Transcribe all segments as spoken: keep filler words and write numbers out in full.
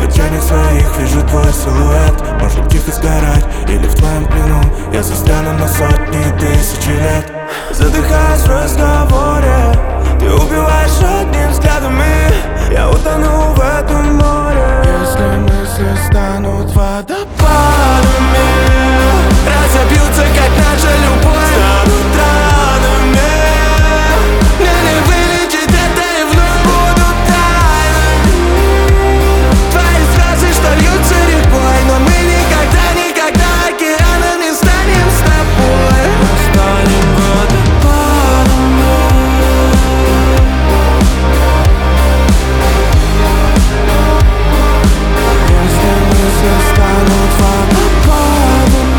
в тенях своих вижу твой силуэт. Может тихо сгорать или в твоем плену я застряну на сотни тысячи лет. Задыхаясь в разговоре, ты убиваешь одним взглядом, и я утону в этом море. Если мысли станут водопадами, разобьются, как наша любовь, станут ранами. Мне не вылечить это, и вновь будут тайны. Твои слезы, что льются рекой, но мы никогда, никогда океанами станем с тобой. Мы станем водопадами. Если мысли станут водопадами,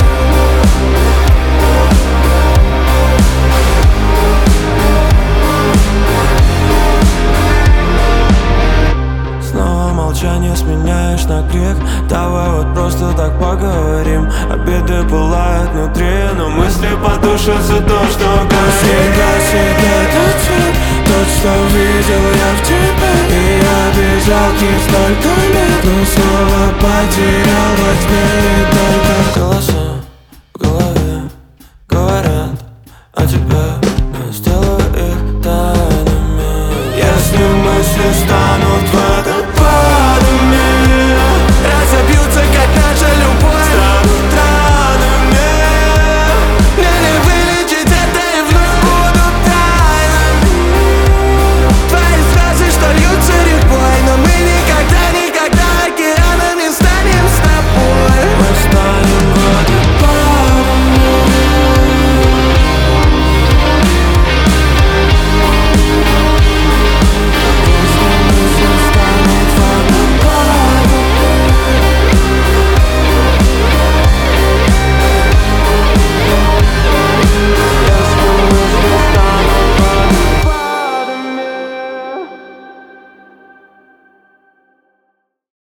снова молчание сменяешь на крик. Давай вот просто так поговорим. Обиды пылают внутри, но мысли потушатся то, что горит. Гаснет этот свет, тот, что видел я в тебе. И я бежал к ней столько лет, но снова потерял во тьме. И только голоса